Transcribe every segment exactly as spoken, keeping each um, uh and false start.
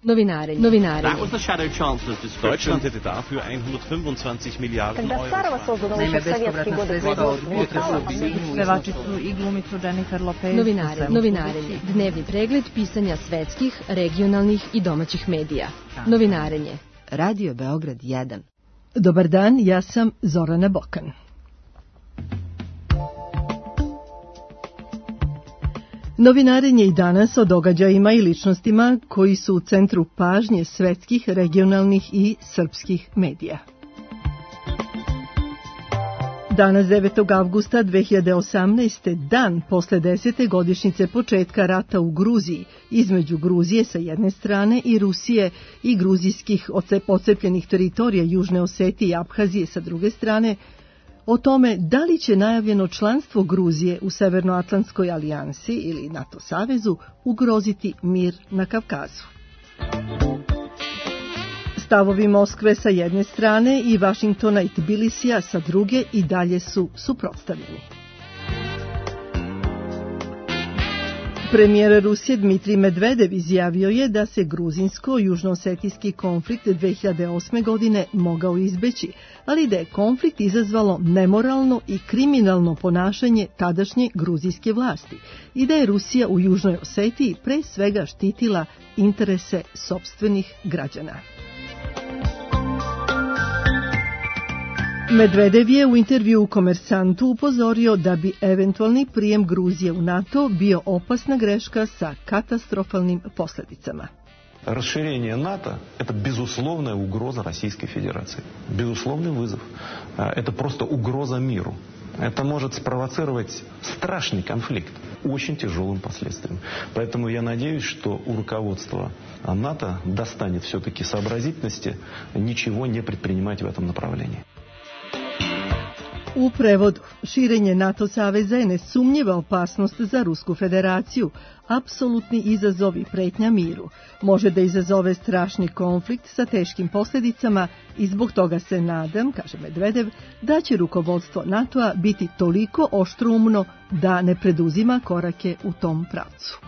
Novinarenje. Novinarenje. That was the shadow chancellor's description. Deutschland hätte dafür hundertfünfundzwanzig Milliarden Euro. Naime, bespovratna sredstva od budžeta su pevačicu i glumicu Jennifer Lopez. Novinarenje. Novinarenje. Dnevni pregled pisanja svetskih, regionalnih i domaćih medija. Novinarenje. Radio Beograd jedan. Dobar dan, ja sam Zorana Bokan. Novinarenje i danas o događajima i ličnostima koji su u centru pažnje svetskih, regionalnih i srpskih medija. Danas devetog avgusta dve hiljade osamnaeste. dan posle desete godišnjice početka rata u Gruziji, između Gruzije sa jedne strane i Rusije i gruzijskih odcepljenih teritorija Južne Osetije i Aphazije sa druge strane, o tome da li će najavljeno članstvo Gruzije u Severnoatlantskoj alijansi ili NATO savezu ugroziti mir na Kavkazu. Stavovi Moskve sa jedne strane i Vašingtona i Tbilisija sa druge i dalje su suprotstavljeni. Premijer Rusije Dmitrij Medvedev izjavio je da se gruzinsko-južnoosetijski konflikt dve hiljade osme. godine mogao izbeći, ali da je konflikt izazvalo nemoralno i kriminalno ponašanje tadašnje gruzijske vlasti i da je Rusija u Južnoj Osetiji pre svega štitila interese sopstvenih građana. Medvedev je u intervju u Komersantu upozorio da bi eventualni prijem Gruzije u NATO bio opasna greška sa katastrofalnim posljedicama. Расширение НАТО – это безусловная угроза Российской Федерации. Безусловный вызов. Это просто угроза миру. Это может спровоцировать страшный конфликт, очень тяжелым последствиям. Поэтому я надеюсь, что у руководства НАТО достанет все-таки сообразительности ничего не предпринимать в этом направлении. U prevodu, širenje NATO saveza je nesumnjiva opasnost za Rusku federaciju, apsolutni izazov i pretnja miru. Može da izazove strašni konflikt sa teškim posljedicama i zbog toga se nadam, kaže Medvedev, da će rukovodstvo NATO-a biti toliko oštroumno da ne preduzima korake u tom pravcu.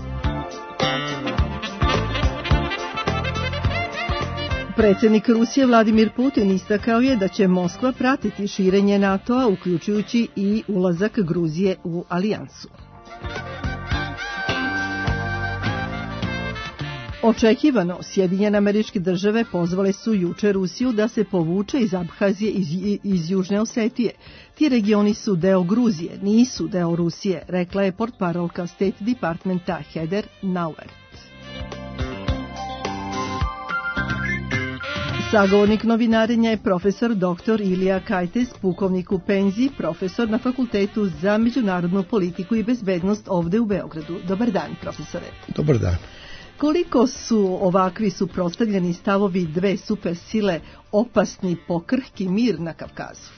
Predsjednik Rusije Vladimir Putin istakao je da će Moskva pratiti širenje NATO-a, uključujući i ulazak Gruzije u alijansu. Očekivano, Sjedinjene Američke Države pozvale su juče Rusiju da se povuče iz Abhazije i iz Južne Osetije. Ti regioni su deo Gruzije, nisu deo Rusije, rekla je portparolka State Departmenta Heather Nauert. Sagovornik novinarenja je profesor doktor Ilija Kajtes, pukovnik u penziji, profesor na Fakultetu za međunarodnu politiku i bezbednost ovde u Beogradu. Dobar dan, profesore. Dobar dan. Koliko su ovakvi suprotstavljeni stavovi dve supersile opasni po krhki mir na Kavkazu?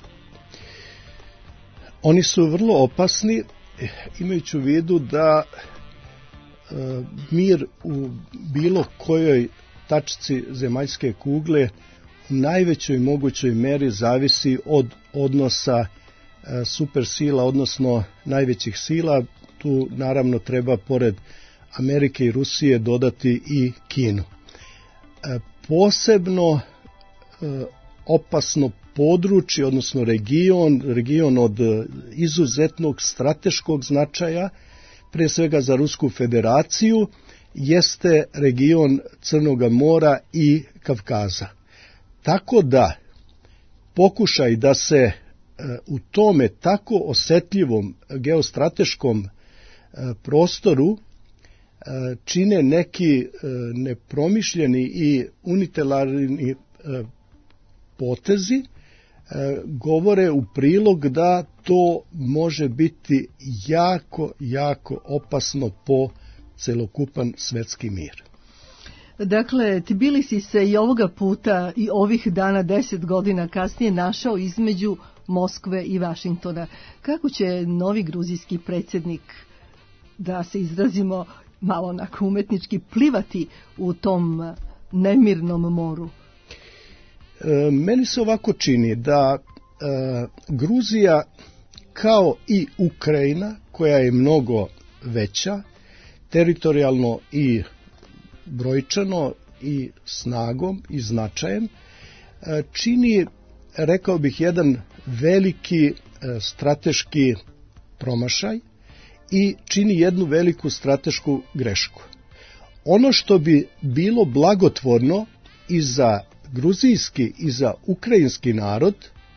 Oni su vrlo opasni, imajući u vidu da e, mir u bilo kojoj tačci zemaljske kugle u najvećoj mogućoj meri zavisi od odnosa e, supersila, odnosno najvećih sila. Tu naravno treba pored Amerike i Rusije dodati i Kinu. E, posebno e, opasno područje, odnosno region, region od izuzetnog strateškog značaja, pre svega za Rusku federaciju, jeste region Crnoga mora i Kavkaza. Tako da pokušaj da se e, u tome tako osetljivom geostrateškom e, prostoru e, čine neki e, nepromišljeni i unilateralni e, potezi, e, govore u prilog da to može biti jako, jako opasno po celokupan svetski mir. Dakle, Tbilisi se i ovoga puta i ovih dana deset godina kasnije našao između Moskve i Vašingtona. Kako će novi gruzijski predsjednik, da se izrazimo malo onako umetnički, plivati u tom nemirnom moru? E, meni se ovako čini da e, Gruzija kao i Ukrajina, koja je mnogo veća, teritorijalno i brojčano, i snagom i značajem, čini, rekao bih, jedan veliki strateški promašaj i čini jednu veliku stratešku grešku. Ono što bi bilo blagotvorno i za gruzijski i za ukrajinski narod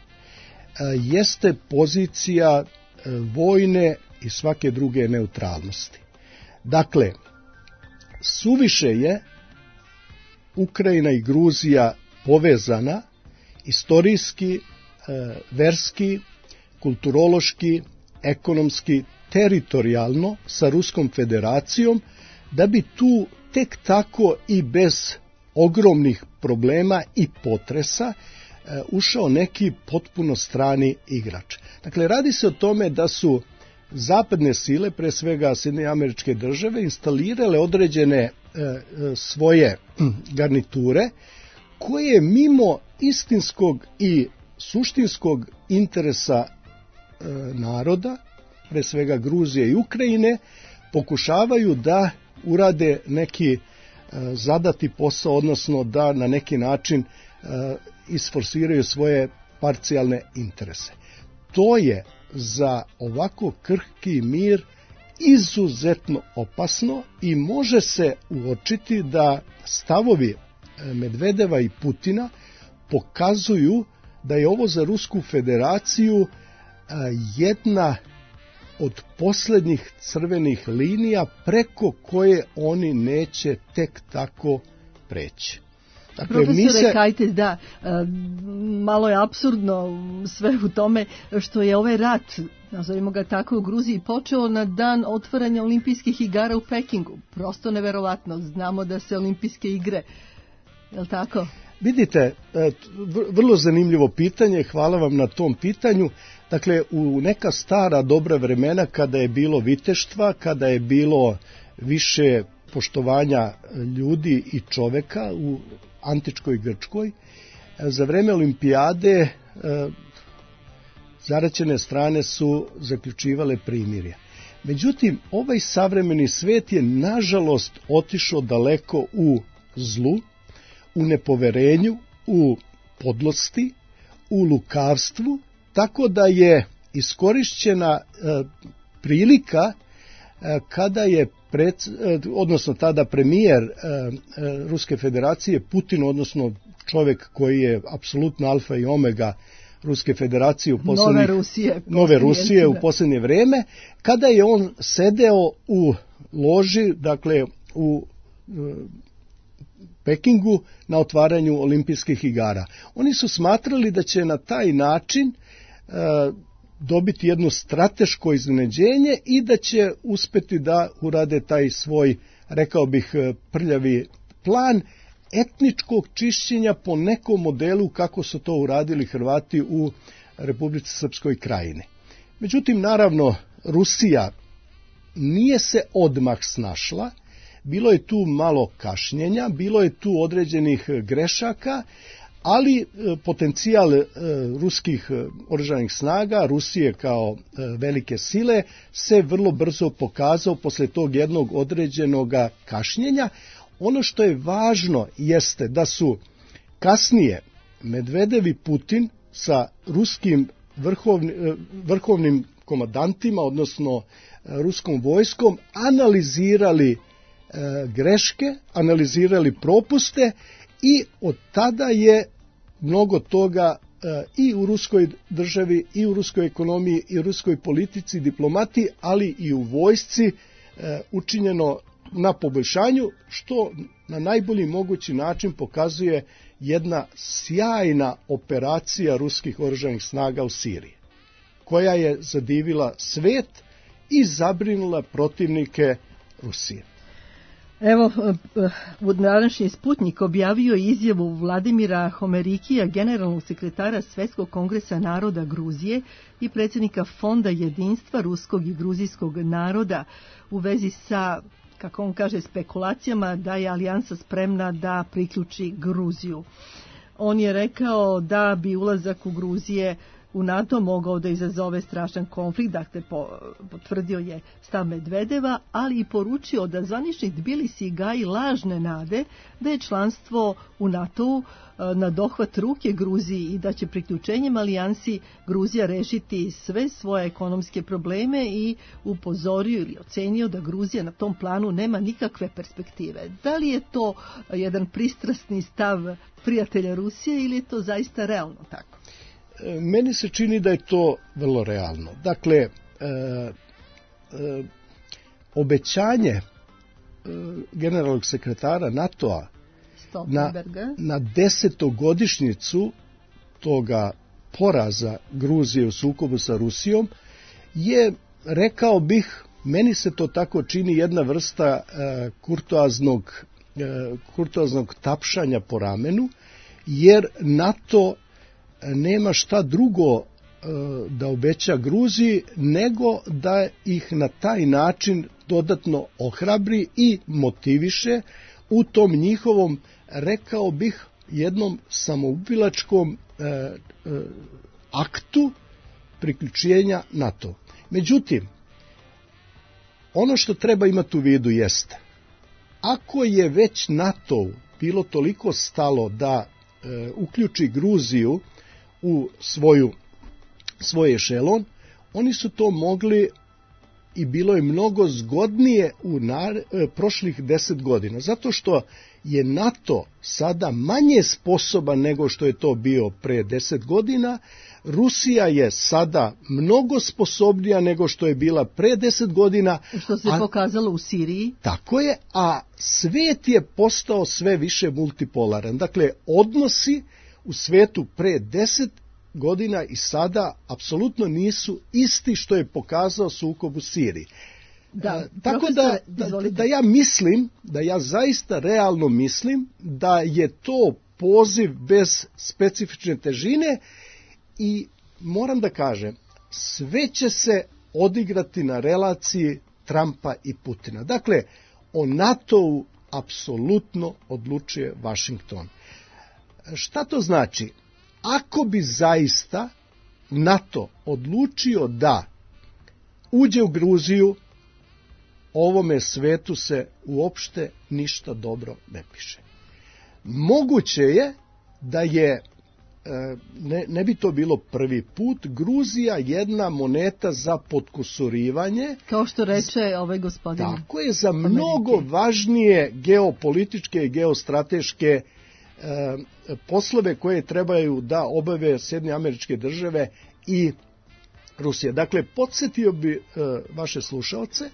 jeste pozicija vojne i svake druge neutralnosti. Dakle, suviše je Ukrajina i Gruzija povezana istorijski, verski, kulturološki, ekonomski, teritorijalno sa Ruskom federacijom, da bi tu tek tako i bez ogromnih problema i potresa ušao neki potpuno strani igrač. Dakle, radi se o tome da su zapadne sile, pre svega Sjedinjene Američke Države, instalirale određene e, svoje garniture koje mimo istinskog i suštinskog interesa e, naroda, pre svega Gruzije i Ukrajine, pokušavaju da urade neki e, zadati posao, odnosno da na neki način e, isforsiraju svoje parcijalne interese. To je za ovako krhki mir izuzetno opasno i može se uočiti da stavovi Medvedeva i Putina pokazuju da je ovo za Rusku federaciju jedna od posljednjih crvenih linija preko koje oni neće tek tako preći. Dakle, Profesore se... Kajtes, da, malo je apsurdno sve u tome što je ovaj rat, nazovimo ga tako, u Gruziji počeo na dan otvaranja olimpijskih igara u Pekingu. Prosto neverovatno. Znamo da se olimpijske igre, je li tako? Vidite, vrlo zanimljivo pitanje, hvala vam na tom pitanju. Dakle, u neka stara dobra vremena kada je bilo viteštva, kada je bilo više poštovanja ljudi i čoveka u antičkoj Grčkoj, za vreme olimpijade zaraćene strane su zaključivale primirje. Međutim, ovaj savremeni svet je nažalost otišao daleko u zlu, u nepoverenju, u podlosti, u lukavstvu, tako da je iskorišćena prilika kada je Pred, odnosno tada premijer e, e, Ruske federacije Putin, odnosno čovjek koji je apsolutno alfa i omega Ruske federacije u nove Rusije, nove Rusije u posljednje vrijeme, kada je on sedeo u loži, dakle u e, Pekingu na otvaranju olimpijskih igara. Oni su smatrali da će na taj način e, dobiti jedno strateško iznenađenje i da će uspjeti da urade taj svoj, rekao bih, prljavi plan etničkog čišćenja po nekom modelu kako su to uradili Hrvati u Republici Srpskoj Krajini. Međutim, naravno, Rusija nije se odmah snašla, bilo je tu malo kašnjenja, bilo je tu određenih grešaka, ali potencijal e, ruskih oružanih snaga, Rusije kao e, velike sile, se vrlo brzo pokazao posle tog jednog određenog kašnjenja. Ono što je važno jeste da su kasnije Medvedev i Putin sa ruskim vrhovni, vrhovnim komandantima, odnosno ruskom vojskom, analizirali e, greške, analizirali propuste i od tada je mnogo toga e, i u ruskoj državi, i u ruskoj ekonomiji, i u ruskoj politici, diplomati, ali i u vojsci e, učinjeno na poboljšanju, što na najbolji mogući način pokazuje jedna sjajna operacija ruskih oružanih snaga u Siriji, koja je zadivila svet i zabrinula protivnike Rusije. Evo, današnji Sputnik objavio izjavu Vladimira Homerikija, generalnog sekretara Svetskog kongresa naroda Gruzije i predsjednika Fonda jedinstva ruskog i gruzijskog naroda u vezi sa, kako on kaže, spekulacijama da je alijansa spremna da priključi Gruziju. On je rekao da bi ulazak u Gruzije u NATO mogao da izazove strašan konflikt, dakle potvrdio je stav Medvedeva, ali i poručio da zvaničnik Tbilisi gaji lažne nade da je članstvo u NATO-u na dohvat ruke Gruziji i da će priključenjem alijansi Gruzija rešiti sve svoje ekonomske probleme i upozorio ili ocenio da Gruzija na tom planu nema nikakve perspektive. Da li je to jedan pristrasni stav prijatelja Rusije ili je to zaista realno tako? Meni se čini da je to vrlo realno. Dakle, e, e, obećanje e, generalnog sekretara NATO-a na, na desetogodišnjicu toga poraza Gruzije u sukobu sa Rusijom je, rekao bih, meni se to tako čini, jedna vrsta e, kurtoaznog, e, kurtoaznog tapšanja po ramenu, jer NATO nema šta drugo e, da obeća Gruziji nego da ih na taj način dodatno ohrabri i motiviše u tom njihovom, rekao bih, jednom samoubilačkom e, e, aktu priključenja NATO. Međutim, ono što treba imati u vidu jeste, ako je već NATO bilo toliko stalo da e, uključi Gruziju u svoju, svoj ešelon, oni su to mogli i bilo je mnogo zgodnije u nar, e, prošlih deset godina, zato što je NATO sada manje sposoban nego što je to bio pre deset godina, Rusija je sada mnogo sposobnija nego što je bila pre deset godina. Što se a, pokazalo u Siriji. Tako je, a svet je postao sve više multipolaran. Dakle, odnosi u svetu pre deset godina i sada apsolutno nisu isti što je pokazao sukob u Siriji. Da, e, tako da, da, da ja mislim, da ja zaista realno mislim da je to poziv bez specifične težine i moram da kažem, sve će se odigrati na relaciji Trumpa i Putina. Dakle, o NATO-u apsolutno odlučuje Vašington. Šta to znači? Ako bi zaista NATO odlučio da uđe u Gruziju, ovome svetu se uopšte ništa dobro ne piše. Moguće je da je, ne, ne bi to bilo prvi put, Gruzija jedna moneta za potkusurivanje. Kao što reče ovaj gospodin. Tako je, za mnogo važnije geopolitičke i geostrateške e, poslove koje trebaju da obave Sjedinjene Američke Države i Rusija. Dakle, podsjetio bi e, vaše slušalce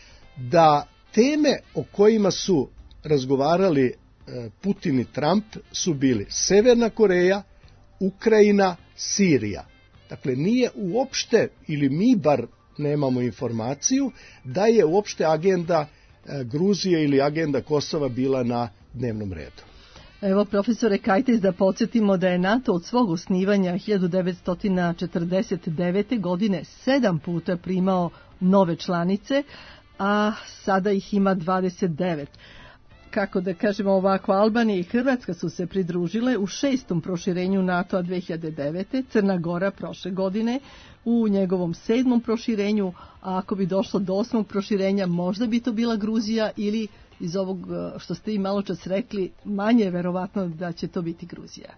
da teme o kojima su razgovarali e, Putin i Trump su bili Severna Koreja, Ukrajina, Sirija. Dakle, nije uopšte, ili mi bar nemamo informaciju, da je uopšte agenda e, Gruzije ili agenda Kosova bila na dnevnom redu. Evo, profesore Kajtis, da podsjetimo da je NATO od svog osnivanja hiljadu devetsto četrdeset devete. godine sedam puta primao nove članice, a sada ih ima dvadeset devet. Kako da kažemo ovako, Albanija i Hrvatska su se pridružile u šestom proširenju NATO-a dve hiljade devete. Crna Gora prošle godine u njegovom sedmom proširenju, a ako bi došlo do osmog proširenja, možda bi to bila Gruzija ili, iz ovog što ste i malo čas rekli, manje je verovatno da će to biti Gruzija.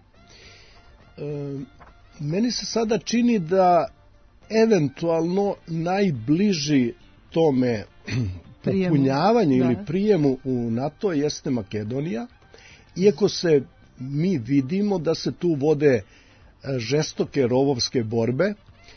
E, meni se sada čini da eventualno najbliži tome popunjavanju ili prijemu u NATO jeste Makedonija, iako se mi vidimo da se tu vode žestoke rovovske borbe.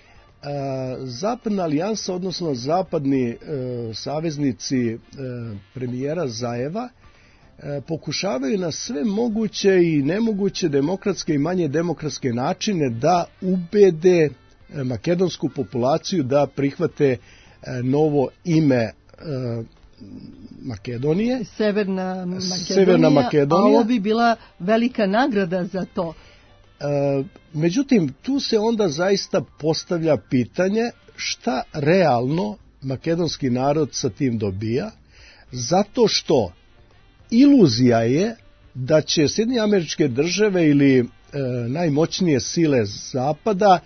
Zapadna alijansa, odnosno zapadni e, saveznici e, premijera Zajeva e, pokušavaju na sve moguće i nemoguće demokratske i manje demokratske načine da ubede e, makedonsku populaciju da prihvate e, novo ime e, Makedonije. Severna Makedonija, Severna Makedonija. A ovo bi bila velika nagrada za to. E, međutim, tu se onda zaista postavlja pitanje šta realno makedonski narod sa tim dobija, zato što iluzija je da će Sjedinjene Američke Države ili e, najmoćnije sile Zapada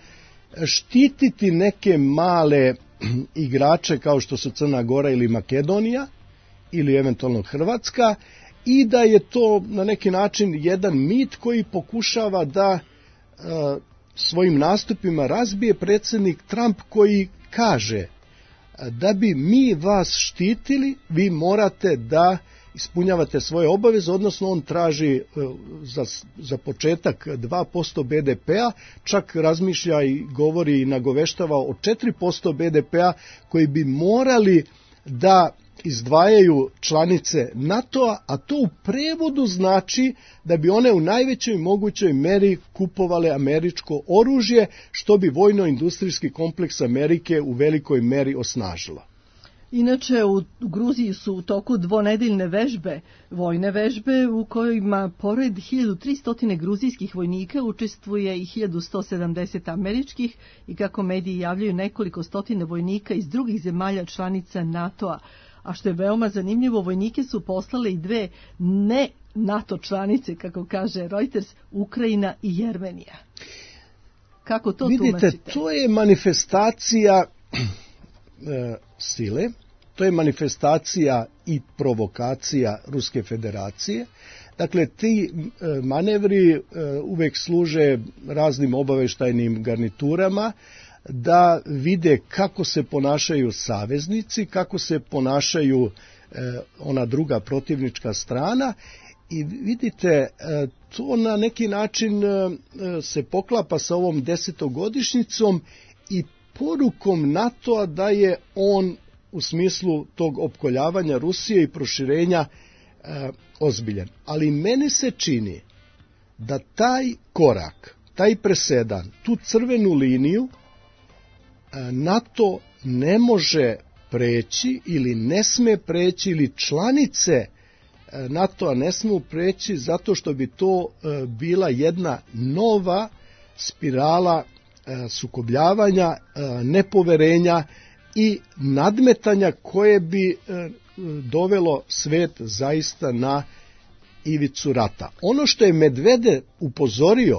štititi neke male igrače kao što su Crna Gora ili Makedonija ili eventualno Hrvatska i da je to na neki način jedan mit koji pokušava da e, svojim nastupima razbije predsjednik Trump koji kaže da bi mi vas štitili, vi morate da ispunjavate svoje obaveze, odnosno on traži za, za početak dva posto be de pea, čak razmišlja i govori i nagoveštava o četiri posto be de pea koji bi morali da izdvajaju članice NATO-a, a to u prevodu znači da bi one u najvećoj mogućoj meri kupovale američko oružje, što bi vojno-industrijski kompleks Amerike u velikoj meri osnažilo. Inače, u Gruziji su u toku dvonedeljne vežbe, vojne vežbe, u kojima pored hiljadu tristo gruzijskih vojnika učestvuje i hiljadu sto sedamdeset američkih i, kako mediji javljaju, nekoliko stotine vojnika iz drugih zemalja članica NATO-a. A što je veoma zanimljivo, vojnike su poslale i dve ne NATO članice, kako kaže Reuters, Ukrajina i Jermenija. Kako to Vidite, tumačite? Vidite, to je manifestacija e, sile, to je manifestacija i provokacija Ruske federacije. Dakle, ti e, manevri e, uvek služe raznim obaveštajnim garniturama da vide kako se ponašaju saveznici, kako se ponašaju e, ona druga protivnička strana i vidite, e, to na neki način e, se poklapa sa ovom desetogodišnjicom i porukom NATO-a da je on u smislu tog opkoljavanja Rusije i proširenja e, ozbiljan. Ali meni se čini da taj korak, taj presedan, tu crvenu liniju NATO ne može preći ili ne sme preći ili članice NATO-a ne smeju preći zato što bi to bila jedna nova spirala sukobljavanja, nepoverenja i nadmetanja koje bi dovelo svet zaista na ivicu rata. Ono što je Medvedev upozorio,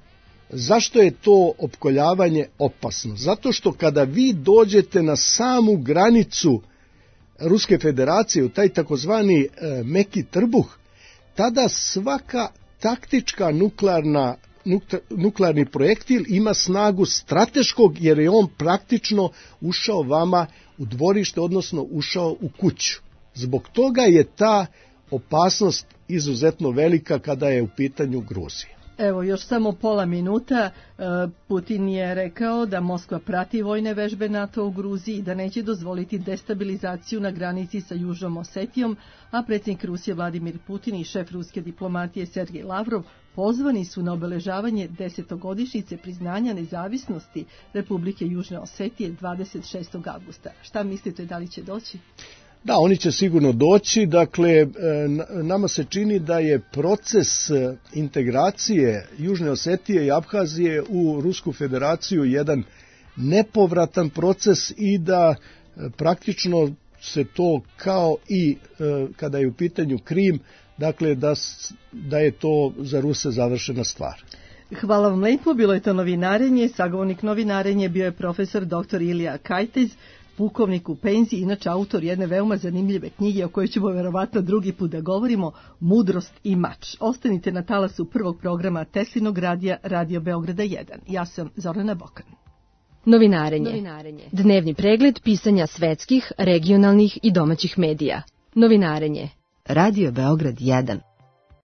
zašto je to opkoljavanje opasno? Zato što kada vi dođete na samu granicu Ruske federacije, u taj takozvani e, meki trbuh, tada svaka taktička nuklearna, nuklearni projektil ima snagu strateškog, jer je on praktično ušao vama u dvorište, odnosno ušao u kuću. Zbog toga je ta opasnost izuzetno velika kada je u pitanju Gruzija. Evo, još samo pola minuta. Putin je rekao da Moskva prati vojne vežbe NATO u Gruziji i da neće dozvoliti destabilizaciju na granici sa Južnom Osetijom, a predsjednik Rusije Vladimir Putin i šef ruske diplomatije Sergej Lavrov pozvani su na obeležavanje desetogodišnjice priznanja nezavisnosti Republike Južne Osetije dvadeset šestog avgusta. Šta mislite, da li će doći? Da, oni će sigurno doći. Dakle, nama se čini da je proces integracije Južne Osetije i Abhazije u Rusku federaciju jedan nepovratan proces i da praktično se to kao i kada je u pitanju Krim, dakle da, da je to za Ruse završena stvar. Hvala vam lepo, bilo je to novinarenje. Sagovornik novinarenje bio je profesor doktor Ilija Kajtez, pukovnik u penziji, inače autor jedne veoma zanimljive knjige o kojoj ćemo verovatno drugi put da govorimo, Mudrost i mač. Ostanite na talasu prvog programa Teslinog radija, Radio Beograda jedan. Ja sam Zorana Bokan. Novinarenje. Novinarenje. Dnevni pregled pisanja svetskih, regionalnih i domaćih medija. Novinarenje. Radio Beograd jedan.